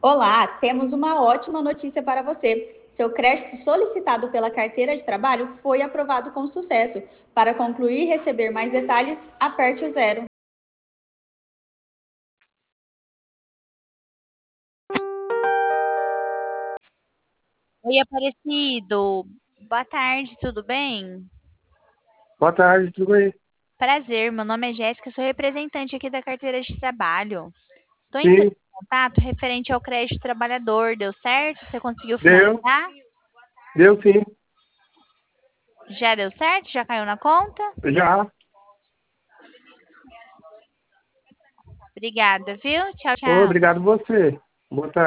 Olá, temos uma ótima notícia para você. Seu crédito solicitado pela carteira de trabalho foi aprovado com sucesso. Para concluir e receber mais detalhes, aperte o zero. Oi, Aparecido. Boa tarde, tudo bem? Boa tarde, tudo bem? Prazer, meu nome é Jéssica, sou representante aqui da carteira de trabalho. Estou entrando Sim, em contato referente ao crédito trabalhador, deu certo? Você conseguiu deu, finalizar? deu sim, Já deu certo? Já caiu na conta? já. Obrigada, viu? Tchau, tchau. Obrigado você. Boa tarde.